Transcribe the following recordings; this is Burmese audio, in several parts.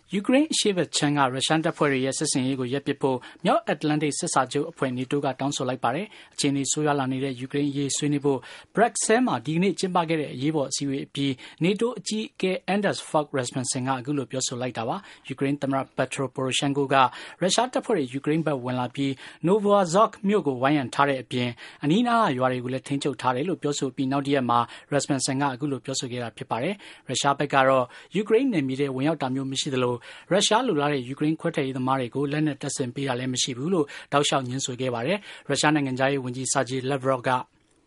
ယူကရိန်းအရှေ့ဘက်ခြမ်းကရုရှားတပ်ဖွဲ့တွေရဲ့စစ်ဆင်ရေးကိုရပ်ပစ်ဖို့မြောက်အတ္တလန္တိတ်စစ်စာချုပ်အဖွဲ့ NATO ကတောင်းဆိုလိုက်ပါတယ်။အခြေအနေဆိုးရွားလာနေတဲ့ယူကရိန်းအရေးဆွေးနွေးဖို့ Brussels မှာဒီကနေ့ကျင်းပခဲ့တဲ့အရေးပေါ်အစည်းအဝေးအပြီး NATO အကြီးအကဲ Anders Fogh Rasmussen ကအခုလိုပြောဆိုလိုက်တာပါ။ယူကရိန်းသမ္မတ Petro Poroshenko ကရုရှားတပ်ဖွဲ့တွေယူကရိန်းဘက်ဝင်လာပြီး Novoazov မြို့ကိုဝိုင်းရံထားတဲ့အပြင်အနီးနားကရွာတွေကိုလည်းထိန်းချုပ်ထားတယ်လို့ပြောဆိုပြီးနောက်တရက်မှာ Rasmussen ကအခုလိုပြောဆိုခဲ့တာဖြစ်ပါတယ်။ရုရှားဘက်ကတော့ယူကရိန်းနယ်မြေထဲဝင်ရောက်တာမျိုးမရှိသလိုရုရှားလိုလားတဲ့ယူကရိန်းခွဲထွက်ရေးသမားတွေကိုလက်နက်တပ်ဆင်ပေးတာလည်းမရှိဘူးလို့တောက်လျှောက်ညွှန်းဆိုခဲ့ပါတယ်။ရုရှားနိုင်ငံသားရေးဝန်ကြီး Sergei Lavrov က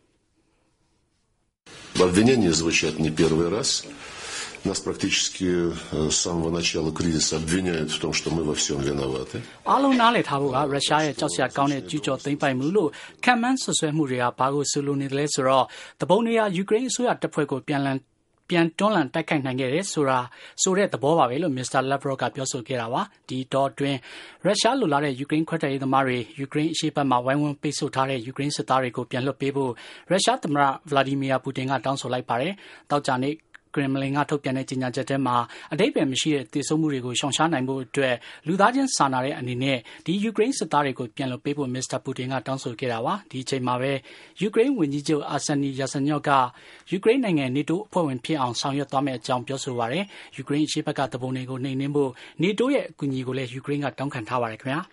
Обвинения звучат не первый раз. Нас практически с самого начала кризиса обвиняют в том, что мы во всем виноваты. အားလုံးနားလည်ထားဖို့ကရုရှားရဲ့ကြောက်စရာကောင်းတဲ့ကျူးကျော်သိမ်းပိုက်မှုလို့ခံမှန်းဆွဆွဲမှုတွေကဘာကိုဆိုလိုနေတယ်လဲဆိုတော့တပုံတွေကယူကရိန်းအစိုးရတပ်ဖွဲ့ကိုပြန်တွန်းလှန်တိုက်ခိုက်နိုင်ခဲ့တယ်ဆိုတဲ့သဘောပါပဲလို့ Mr. Lavrov ကပြောဆိုခဲ့တာပါ။ဒီတော့တွင်ရုရှားလိုလားတဲ့ယူကရိန်းခွဲထွက်ရေးသမားတွေယူကရိန်းအရှေ့ဘက်မှာဝိုင်းဝန်းပိတ်ဆို့ထားတဲ့ယူကရိန်းစစ်သားတွေကိုပြန်လွှတ်ပေးဖို့ရုရှားသမ္မတ Vladimir Putin ကတောင်းဆိုလိုက်ပါတယ်။တောက်ကြနေ့ကရင်မလင်ကထုတ်ပြန်တဲ့ကြေညာချက်ထဲမှာအဓိပ္ပာယ်မရှိတဲ့တည်ဆုံမှုတွေကိုရှောင်ရှားနိုင်ဖို့အတွက်လူသားချင်းစာနာတဲ့အနေနဲ့ဒီယူကရိန်းစစ်သားတွေကိုပြန်လွှတ်ပေးဖို့ Mr. Putin ကတောင်းဆိုခဲ့တာပါဒီအချိန်မှာပဲယူကရိန်းဝန်ကြီးချုပ် Arseniy Yatsenyuk ကယူကရိန်းနိုင်ငံ NATO အဖွဲ့ဝင်ဖြစ်အောင်ဆောင်ရွက်သွားမယ့်အကြောင်းပြောဆိုပါတယ်ယူကရိန်းအရှေ့ဘက်ကတပုံတွေကိုနှိမ်နင်းဖို့ NATO ရဲ့အကူအညီကိုလည်းယူကရိန်းကတောင်းခံထားပါတယ်ခင်ဗျာ